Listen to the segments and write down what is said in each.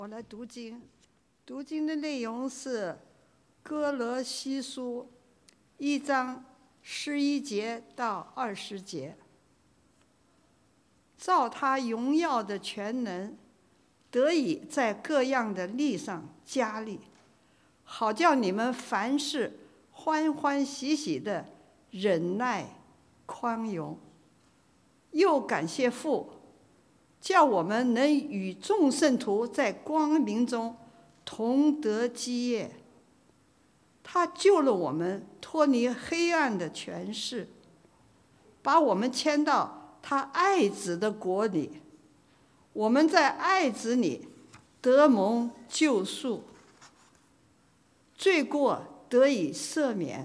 我来读经，读经的内容是歌罗西书1章11节到20节。照他荣耀的全能，得以在各样的力上加力，好叫你们凡事欢欢喜喜的忍耐宽容。又感谢父，叫我们能与众圣徒在光明中同得基业。他救了我们脱离黑暗的权势，把我们迁到他爱子的国里。我们在爱子里得蒙救赎，罪过得以赦免。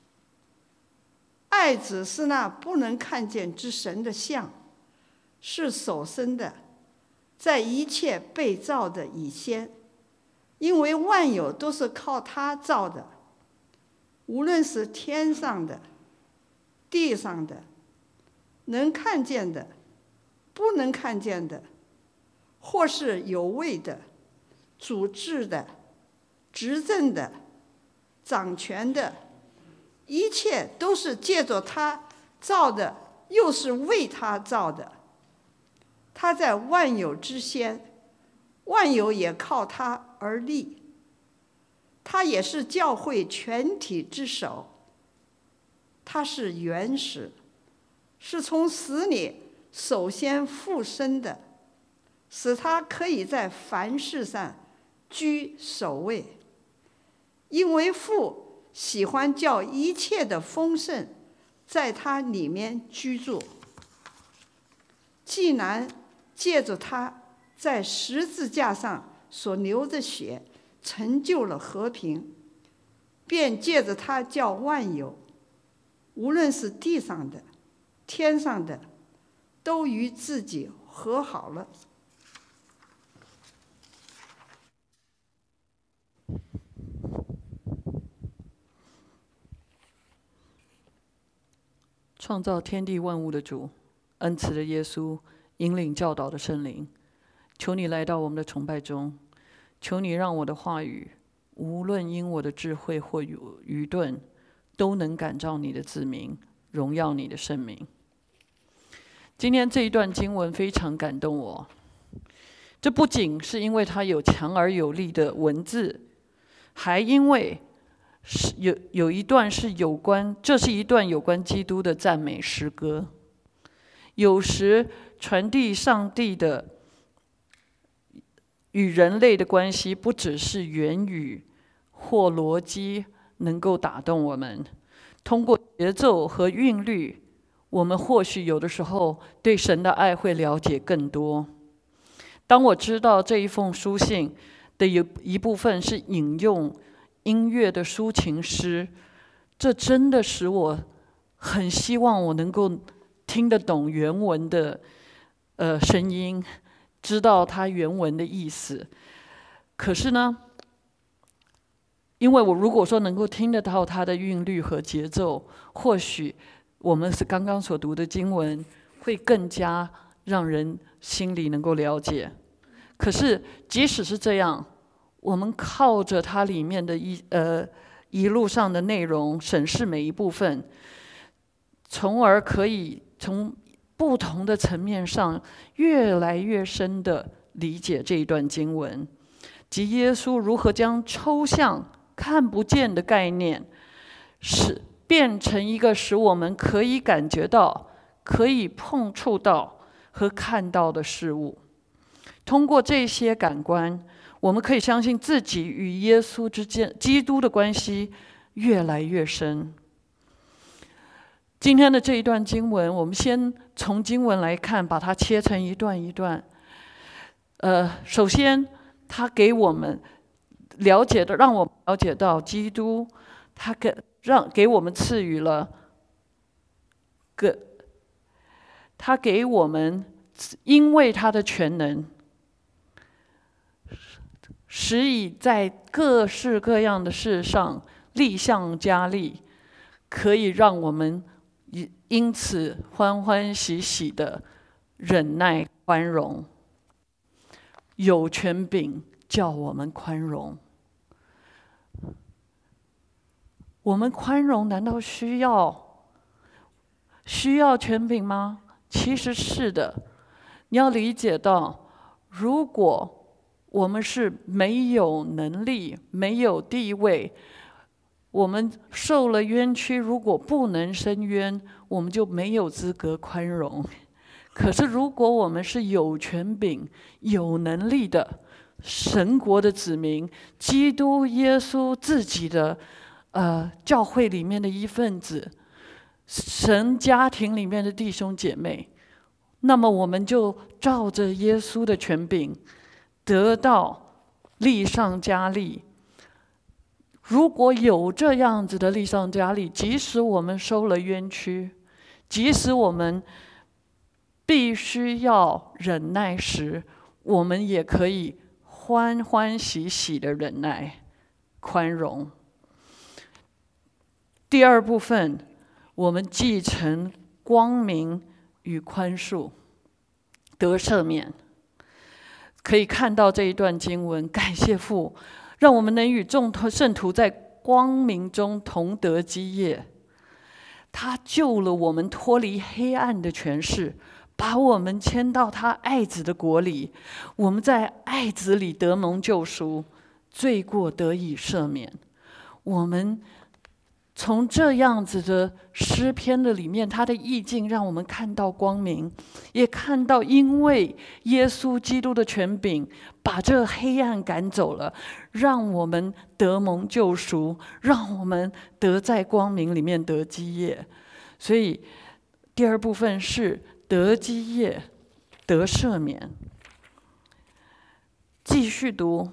爱子是那不能看见之神的像，是首生的，在一切被造的以先，因为万有都是靠他造的，无论是天上的、地上的，能看见的、不能看见的，或是有位的、主治的、执政的、掌权的，一切都是借着他造的，又是为他造的。他在万有之先，万有也靠他而立。他也是教会全体之首。他是原始，是从死里首先复生的，使他可以在凡事上居首位。因为父喜欢叫一切的丰盛在他里面居住，既然借着他在十字架上所流的血成就了和平，便借着他叫万有，无论是地上的、天上的，都与自己和好了。 创造天地万物的主，恩慈的耶稣，引领教导的圣灵，求你来到我们的崇拜中，求你让我的话语，无论因我的智慧或愚钝，都能感召你的子民，荣耀你的圣名。今天这一段经文非常感动我，这不仅是因为它有强而有力的文字，还因为有一段是这是一段有关基督的赞美诗歌。有时传递上帝的与人类的关系，不只是言语或逻辑能够打动我们，通过节奏和韵律，我们或许有的时候对神的爱会了解更多。当我知道这一封书信的一部分是引用音乐的抒情诗，这真的使我很希望我能够听得懂原文的声音，知道它原文的意思。可是呢，因为我如果说能够听得到它的韵律和节奏，或许我们是刚刚所读的经文会更加让人心里能够了解。可是即使是这样，我们靠着它里面的一路上的内容，审视每一部分，从而可以从不同的层面上越来越深的理解这一段经文，即耶稣如何将抽象看不见的概念变成一个使我们可以感觉到、可以碰触到和看到的事物。通过这些感官，我们可以相信自己与耶稣之间、基督的关系越来越深。今天的这一段经文，我们先从经文来看，把它切成一段一段。首先，他给我们让我们了解到基督，他给我们赐予了他给我们因为他的全能，使以在各式各样的事上力上加力，可以让我们因此欢欢喜喜的忍耐宽容。有权柄叫我们宽容。我们宽容难道需要权柄吗？其实是的。你要理解到，如果我们是没有能力、没有地位，我们受了冤屈，如果不能伸冤，我们就没有资格宽容。可是如果我们是有权柄、有能力的神国的子民，基督耶稣自己的教会里面的一份子，神家庭里面的弟兄姐妹，那么我们就照着耶稣的权柄得到力上加力。如果有这样子的力上加力，即使我们受了冤屈，即使我们必须要忍耐时，我们也可以欢欢喜喜的忍耐、宽容。第二部分，我们继承光明与宽恕，得赦免。可以看到这一段经文，感谢父，让我们能与众圣徒在光明中同得基业。他救了我们脱离黑暗的权势，把我们迁到他爱子的国里。我们在爱子里得蒙救赎，罪过得以赦免。我们从这样子的诗篇的里面，他的意境让我们看到光明，也看到因为耶稣基督的权柄把这黑暗赶走了，让我们得蒙救赎，让我们得在光明里面得基业。所以第二部分是得基业、得赦免。继续读，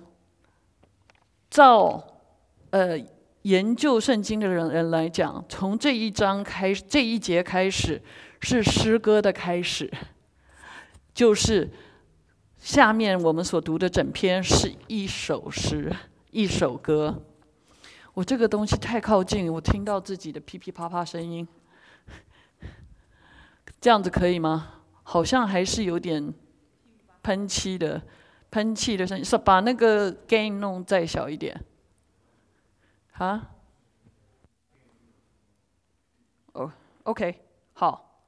研究圣经的人来讲，从这一章开始，这一节开始是诗歌的开始，就是下面我们所读的整篇是一首诗、一首歌。我这个东西太靠近，我听到自己的噼噼啪啪声音，这样子可以吗？好像还是有点喷气的声音，是把那个 gain 弄再小一点。啊，OK， 好。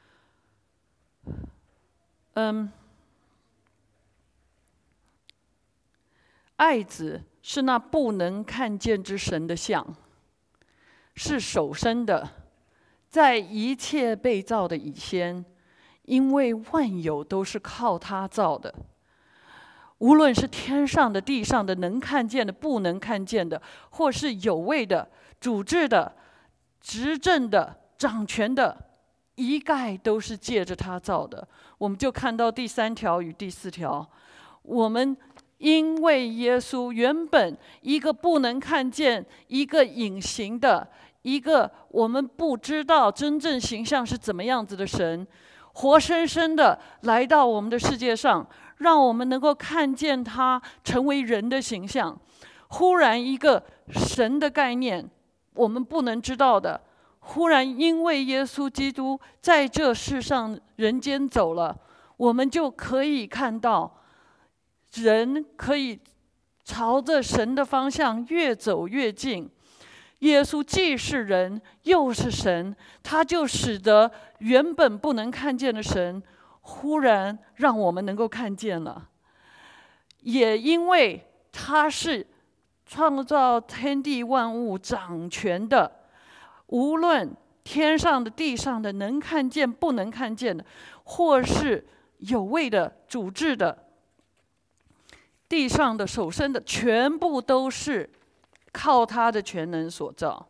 爱子是那不能看见之神的像，是首生的，在一切被造的以先，因为万有都是靠他造的。无论是天上的、地上的，能看见的、不能看见的，或是有位的、主治的、执政的、掌权的，一概都是借着他造的。我们就看到第3条与第4条，我们因为耶稣原本一个不能看见、一个隐形的、一个我们不知道真正形象是怎么样子的神，活生生的来到我们的世界上，让我们能够看见他成为人的形象。忽然一个神的概念，我们不能知道的，忽然因为耶稣基督在这世上人间走了，我们就可以看到人可以朝着神的方向越走越近。耶稣既是人又是神，他就使得原本不能看见的神忽然让我们能够看见了。也因为他是创造天地万物掌权的，无论天上的地上的，能看见不能看见的，或是有位的主治的，地上的首生的，全部都是靠他的全能所造。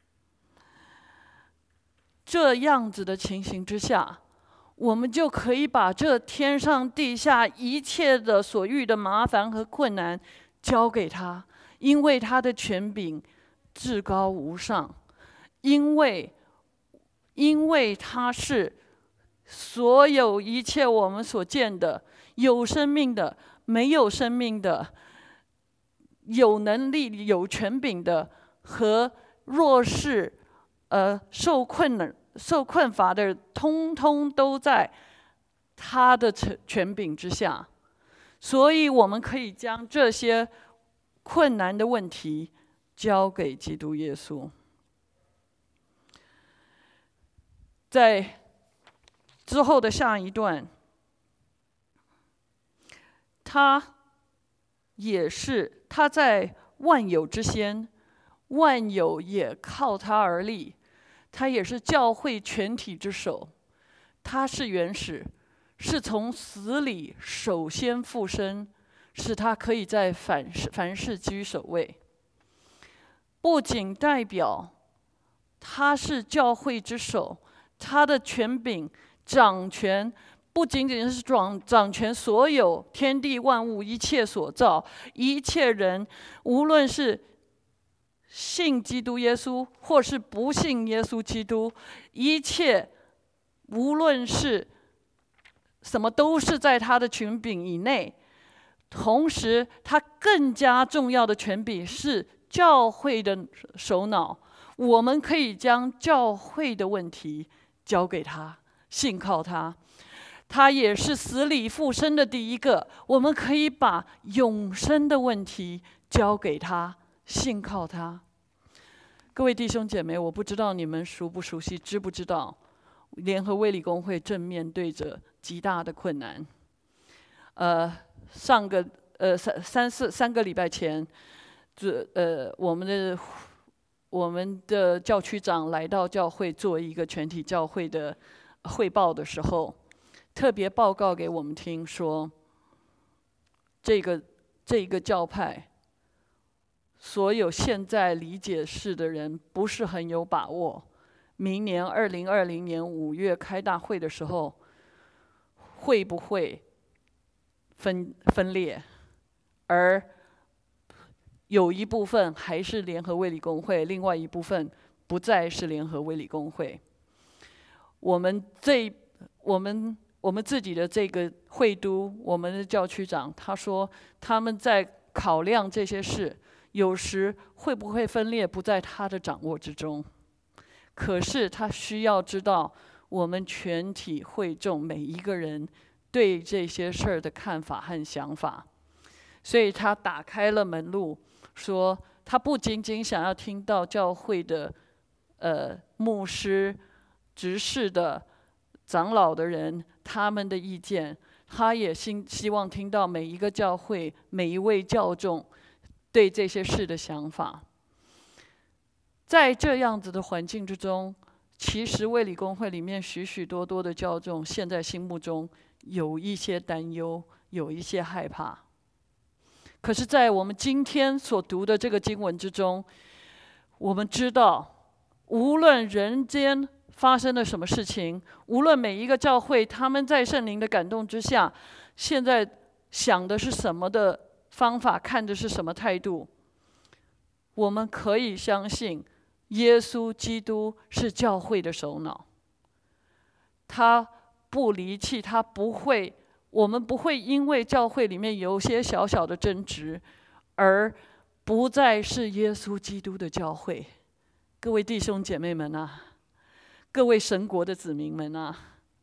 这样子的情形之下，我们就可以把这天上地下一切的所遇的麻烦和困难交给他，因为他的权柄至高无上，因为他是所有一切我们所见的，有生命的、没有生命的，有能力、有权柄的和弱势、受困乏的，通通都在他的权柄之下。 所以我们可以将这些困难的问题交给基督耶稣。在之后的下一段，他在万有之先，万有也靠他而立，他也是教会全体之首，他是原始，是从死里首先复生，使他可以在凡事居首位。不仅代表他是教会之首，他的权柄掌权，不仅仅是掌权所有天地万物一切所造，一切人，无论是信基督耶稣或是不信耶稣基督，一切无论是什么都是在他的权柄以内。同时他更加重要的权柄是教会的首脑，我们可以将教会的问题交给他，信靠他。他也是死里复生的第一个，我们可以把永生的问题交给他，信靠他。各位弟兄姐妹，我不知道你们熟不熟悉，知不知道联合卫理公会正面对着极大的困难。三个礼拜前，我们的教区长来到教会做一个全体教会的汇报的时候，特别报告给我们听说，这个教派所有现在理解事的人不是很有把握，明年2020年5月开大会的时候，会不会分裂，而有一部分还是联合卫理公会，另外一部分不再是联合卫理公会。我们自己的这个会督，我们的教区长，他说他们在考量这些事，有时会不会分裂不在他的掌握之中，可是他需要知道我们全体会众每一个人对这些事儿的看法和想法，所以他打开了门路，说他不仅仅想要听到教会的牧师、执事的长老的人他们的意见，他也希望听到每一个教会每一位教众对这些事的想法。在这样子的环境之中，其实卫理公会里面许许多多的教众现在心目中有一些担忧，有一些害怕。可是在我们今天所读的这个经文之中，我们知道无论人间发生了什么事情，无论每一个教会他们在圣灵的感动之下现在想的是什么的方法，看的是什么态度，我们可以相信耶稣基督是教会的首脑，他不离弃，我们不会因为教会里面有些小小的争执而不再是耶稣基督的教会。各位弟兄姐妹们啊，各位神国的子民们啊，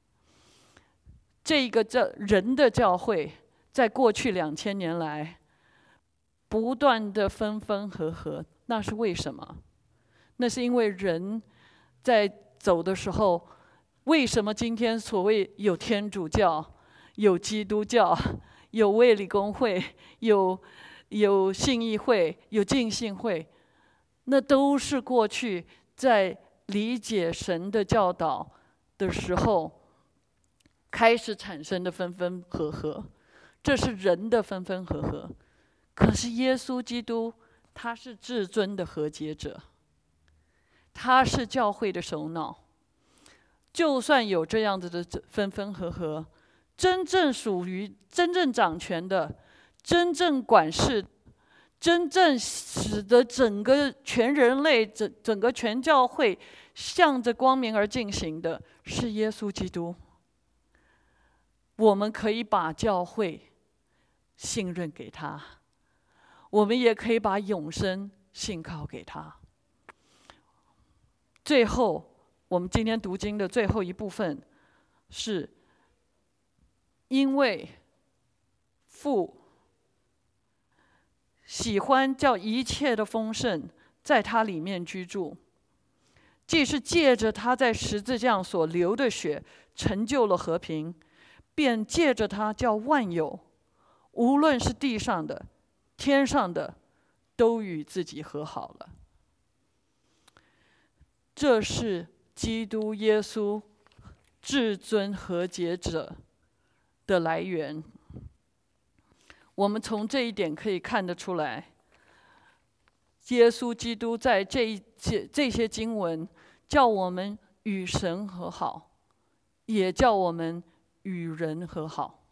这个人的教会在过去2000年来不断的分分合合，那是为什么？那是因为人在走的时候，为什么今天所谓有天主教、有基督教、有卫理公会、有信义会、有浸信会，那都是过去在理解神的教导的时候开始产生的分分合合，这是人的分分合合。可是耶稣基督他是至尊的和解者，他是教会的首脑。就算有这样子的分分合合，真正属于真正掌权的、真正管事、真正使得整个全人类、整个全教会向着光明而进行的是耶稣基督。我们可以把教会信任给他，我们也可以把永生信靠给他。最后，我们今天读经的最后一部分是，因为父喜欢叫一切的丰盛在他里面居住，既是借着他在十字架上所流的血成就了和平，便借着他叫万有，无论是地上的、天上的，都与自己和好了。这是基督耶稣至尊和解者的来源。我们从这一点可以看得出来，耶稣基督在这些经文叫我们与神和好，也叫我们与人和好。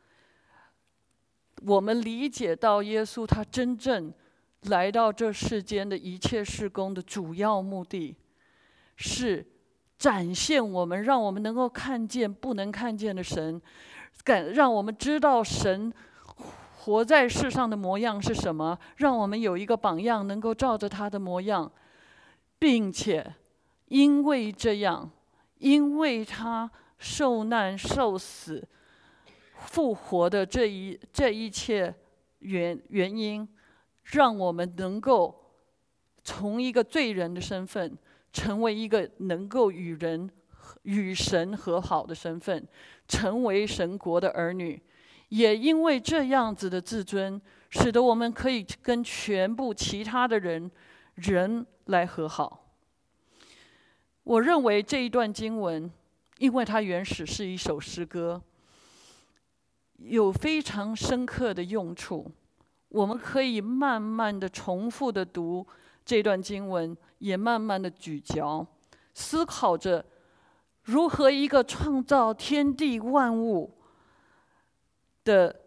我们理解到耶稣他真正来到这世间的一切事工的主要目的，是展现我们，让我们能够看见不能看见的神，让我们知道神活在世上的模样是什么，让我们有一个榜样，能够照着他的模样，并且因为这样，因为他受难、受死、复活的这一切原因，让我们能够从一个罪人的身份，成为一个能够与神和好的身份，成为神国的儿女。也因为这样子的自尊，使得我们可以跟全部其他的人来和好。我认为这一段经文，因为它原始是一首诗歌，有非常深刻的用处。我们可以慢慢的重复的读这段经文，也慢慢的咀嚼，思考着如何一个创造天地万物的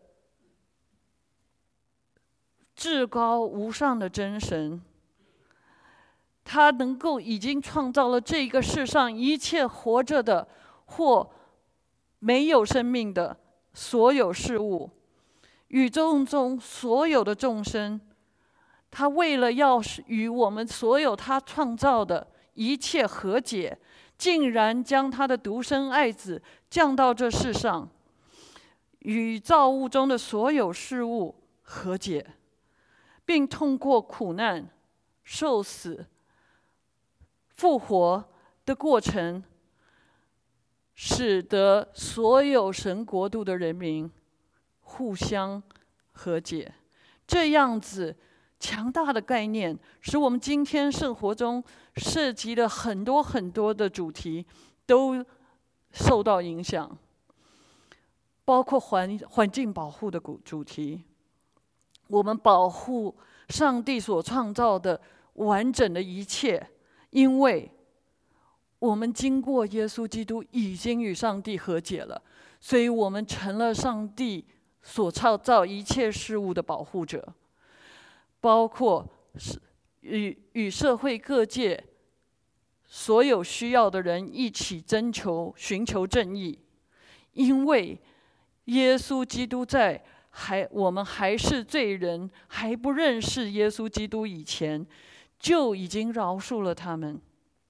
至高无上的真神，他能够已经创造了这个世上一切活着的或没有生命的所有事物，宇宙中所有的众生，他为了要与我们所有他创造的一切和解，竟然将他的独生爱子降到这世上，与造物中的所有事物和解，并通过苦难、受死、复活的过程，使得所有神国度的人民互相和解。这样子强大的概念，使我们今天生活中涉及的很多很多的主题都受到影响，包括环境保护的主题。我们保护上帝所创造的完整的一切，因为我们经过耶稣基督已经与上帝和解了，所以我们成了上帝所创造一切事物的保护者，包括与社会各界所有需要的人一起寻求正义。因为耶稣基督在我们还是罪人，还不认识耶稣基督以前，就已经饶恕了他们。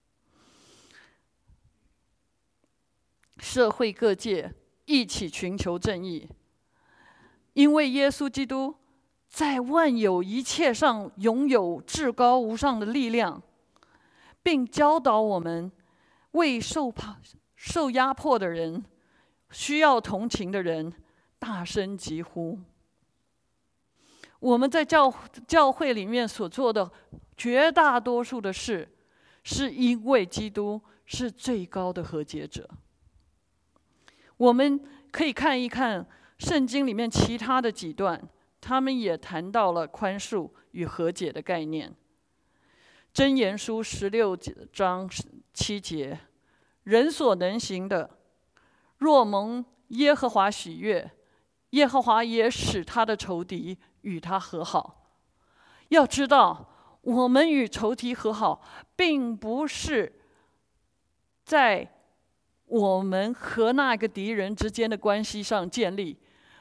社会各界一起寻求正义，因为耶稣基督在万有一切上拥有至高无上的力量，并教导我们为受压迫的人、需要同情的人大声疾呼。我们在教会里面所做的绝大多数的事，是因为基督是最高的和解者。我们可以看一看圣经里面其他的几段，他们也谈到了宽恕与和解的概念。箴言书16章7节，人所能行的，若蒙耶和华喜悦，耶和华也使他的仇敌与他和好。要知道，我们与仇敌和好，并不是在我们和那个敌人之间的关系上建立。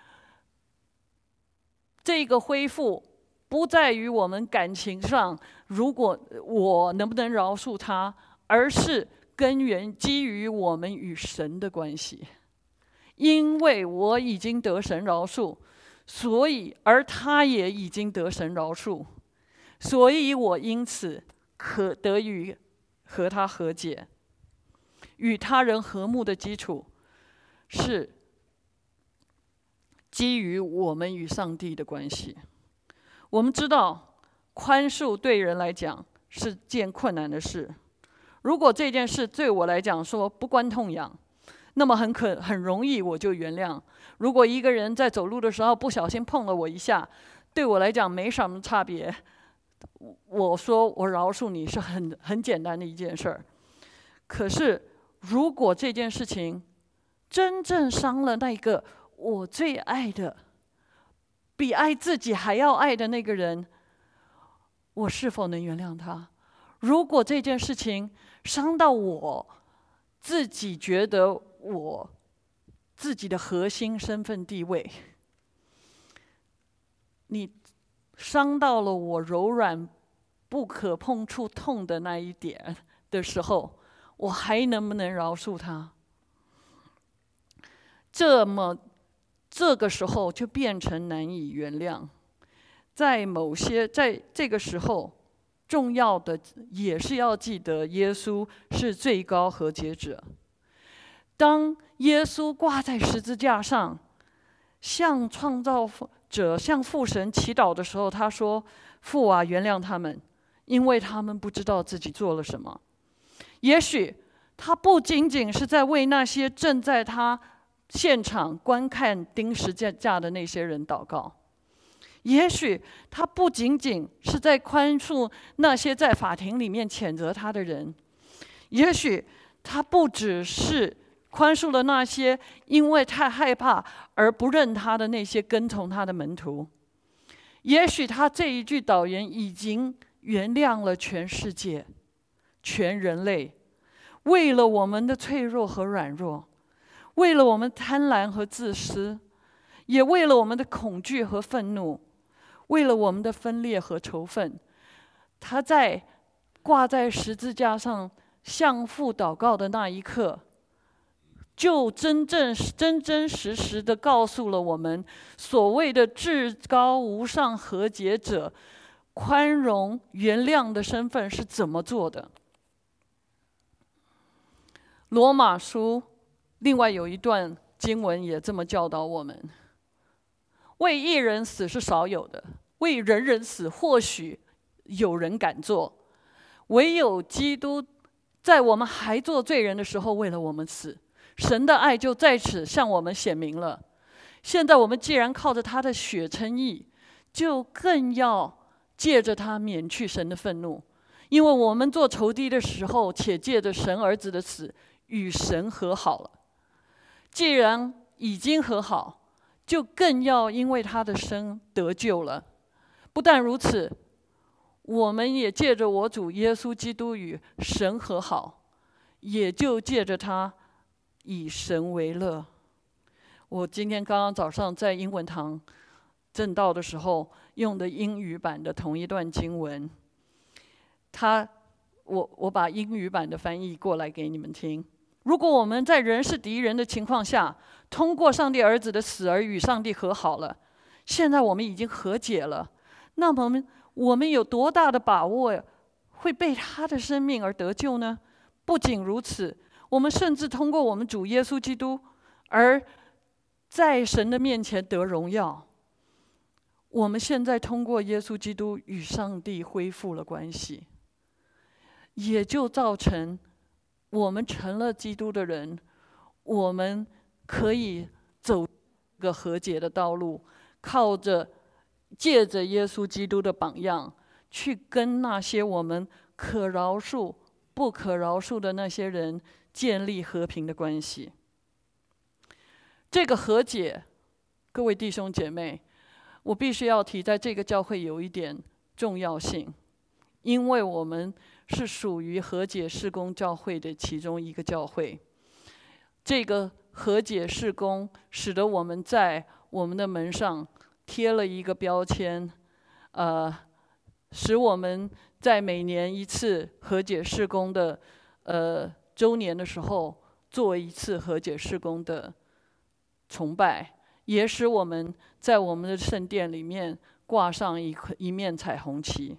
这个恢复不在于我们感情上，如果我能不能饶恕他，而是根源基于我们与神的关系。因为我已经得神饶恕， 而他也已经得神饶恕，所以我因此可得与和他和解。与他人和睦的基础是基于我们与上帝的关系。我们知道宽恕对人来讲是件困难的事，如果这件事对我来讲说不关痛痒，那么很容易我就原谅。如果一个人在走路的时候不小心碰了我一下，对我来讲没什么差别，我说我饶恕你是很简单的一件事儿。可是如果这件事情真正伤了那个我最爱的，比爱自己还要爱的那个人，我是否能原谅他？如果这件事情伤到我自己觉得我自己的核心身份地位，你伤到了我柔软不可碰触痛的那一点的时候，我还能不能饶恕他？这个时候就变成难以原谅。在这个时候，重要的也是要记得耶稣是最高和解者。当耶稣挂在十字架上，向创造者向父神祈祷的时候，他说：父啊，原谅他们，因为他们不知道自己做了什么。也许他不仅仅是在为那些正在他现场观看钉十字架的那些人祷告，也许他不仅仅是在宽恕那些在法庭里面谴责他的人，也许他不只是宽恕了那些因为太害怕而不认他的那些跟从他的门徒，也许他这一句祷言已经原谅了全世界、全人类，为了我们的脆弱和软弱，为了我们贪婪和自私，也为了我们的恐惧和愤怒，为了我们的分裂和仇恨，他在挂在十字架上向父祷告的那一刻，就真真实实的告诉了我们，所谓的至高无上和解者宽容原谅的身份是怎么做的。罗马书另外有一段经文也这么教导我们：为一人死是少有的，为人人死或许有人敢做，唯有基督在我们还做罪人的时候为了我们死，神的爱就在此向我们显明了。现在我们既然靠着他的血称义，就更要借着他免去神的愤怒，因为我们做仇敌的时候，且借着神儿子的死与神和好了。既然已经和好，就更要因为他的生得救了。不但如此，我们也借着我主耶稣基督与神和好，也就借着他以神为乐。我今天刚刚早上在英文堂正道的时候用的英语版的同一段经文，我把英语版的翻译过来给你们听。如果我们在人是敌人的情况下，通过上帝儿子的死而与上帝和好了，现在我们已经和解了，那么我们有多大的把握会被他的生命而得救呢？不仅如此，我们甚至通过我们主耶稣基督而在神的面前得荣耀。我们现在通过耶稣基督与上帝恢复了关系，也就造成我们成了基督的人，我们可以走个和解的道路，借着耶稣基督的榜样，去跟那些我们可饶恕、不可饶恕的那些人建立和平的关系。这个和解，各位弟兄姐妹，我必须要提，在这个教会有一点重要性，因为我们是属于和解事工教会的其中一个教会。这个和解事工使得我们在我们的门上贴了一个标签，使我们在每年一次和解事工的周年的时候做一次和解事工的崇拜， 也使我们在我们的圣殿里面挂上一面彩虹旗，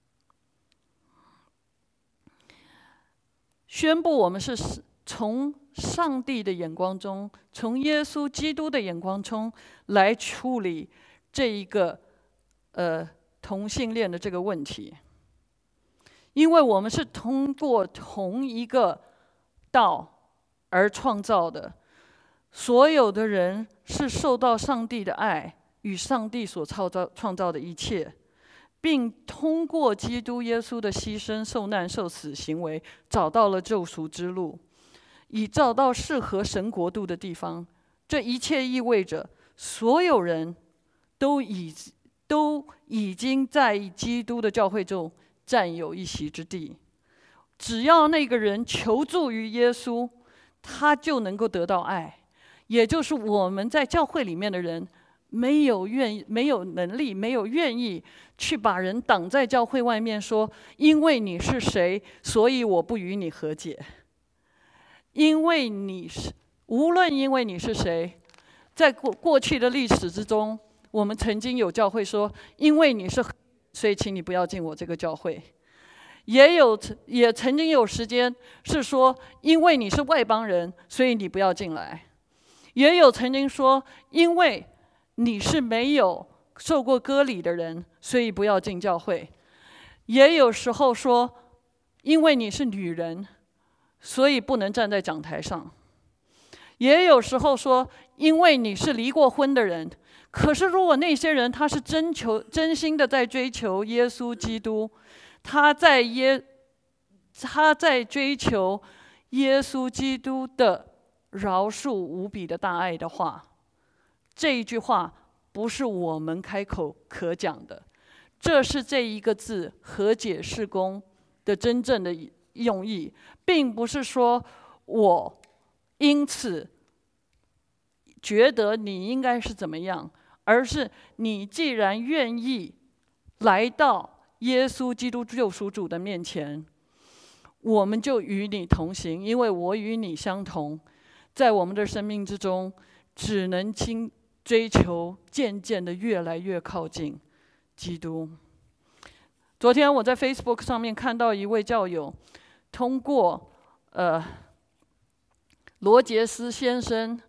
宣布我们是从上帝的眼光中，从耶稣基督的眼光中来处理这一个同性恋的这个问题。因为我们是通过同一个道而创造的，所有的人是受到上帝的爱与上帝所创造的一切，并通过基督耶稣的牺牲、受难、受死行为，找到了救赎之路，以找到适合神国度的地方。这一切意味着所有人都已经在基督的教会中占有一席之地。只要那个人求助于耶稣，他就能够得到爱。也就是我们在教会里面的人没有能力，没有愿意去把人挡在教会外面，说因为你是谁，所以我不与你和解。无论因为你是谁，在过去的历史之中，我们曾经有教会说，因为你是，所以请你不要进我这个教会。也曾经有时间是说，因为你是外邦人，所以你不要进来。也有曾经说，因为你是没有受过割礼的人，所以不要进教会。也有时候说，因为你是女人，所以不能站在讲台上。也有时候说，因为你是离过婚的人。可是如果那些人他是真心的在追求耶稣基督，他在追求耶稣基督的饶恕无比的大爱的话，这一句话不是我们开口可讲的，这是这一个字和解事工的真正的用意，并不是说我因此觉得你应该是怎么样，而是你既然愿意来到耶稣基督救赎主的面前，我们就与你同行，因为我与你相同。在我们的生命之中，只能追求渐渐的越来越靠近基督。昨天我在 Facebook 上面看到一位教友通过罗杰斯先生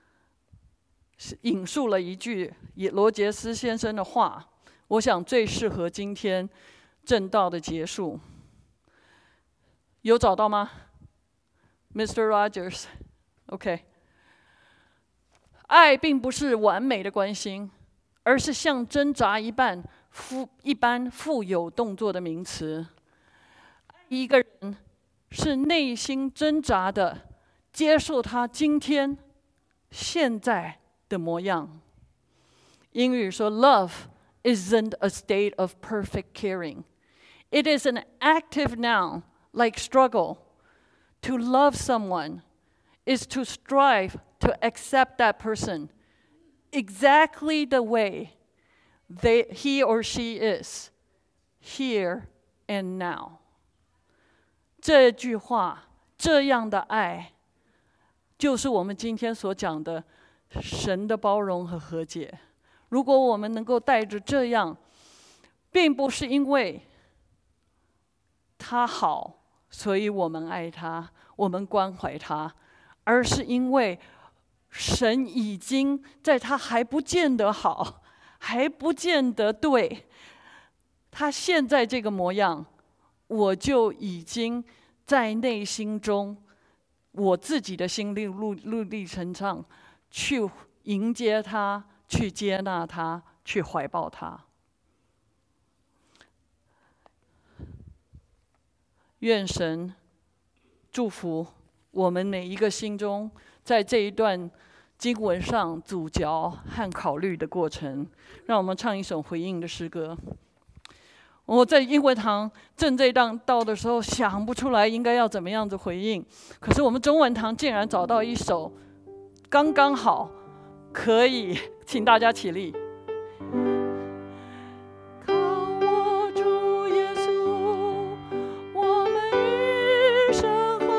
引述了一句罗杰斯先生的话，我想最适合今天正道的结束。有找到吗 ？Mr. Rogers， OK。爱并不是完美的关心，而是像挣扎一般富有动作的名词。一个人是内心挣扎的，接受他今天现在的模样。英语说 ，Love isn't a state of perfect caring. It is an active noun, like struggle. To love someone is to strive to accept that person exactly the way he or she is, here and now. 这句话，这样的爱，就是我们今天所讲的神的包容和和解。如果我们能够带着这样，并不是因为他好，所以我们爱他，我们关怀他，而是因为神已经在他还不见得好，还不见得对，他现在这个模样，我就已经在内心中，我自己的心历程上，去迎接他，去接纳他，去怀抱他。愿神祝福我们每一个心中，在这一段经文上咀嚼和考虑的过程。让我们唱一首回应的诗歌。我在英文堂正这一道的时候，想不出来应该要怎么样子回应，可是我们中文堂竟然找到一首刚刚好可以，请大家起立。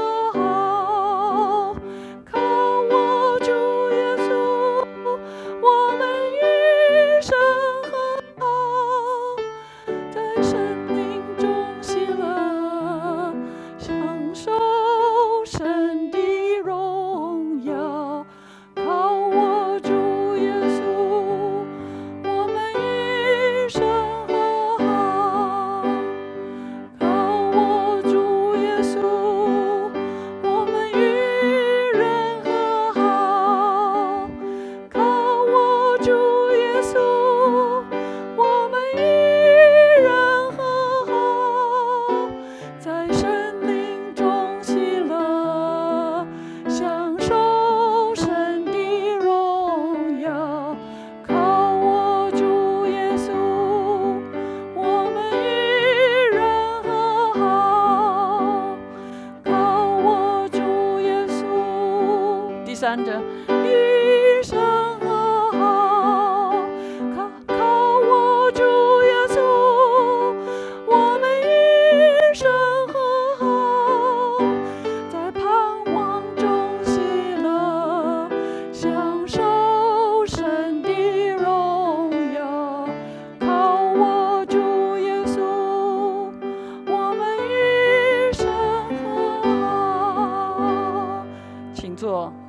我赞着一生和好，靠我主耶稣，我们一生和好，在盼望中喜乐，享受神的荣耀。靠我主耶稣，我们一生和好。请坐。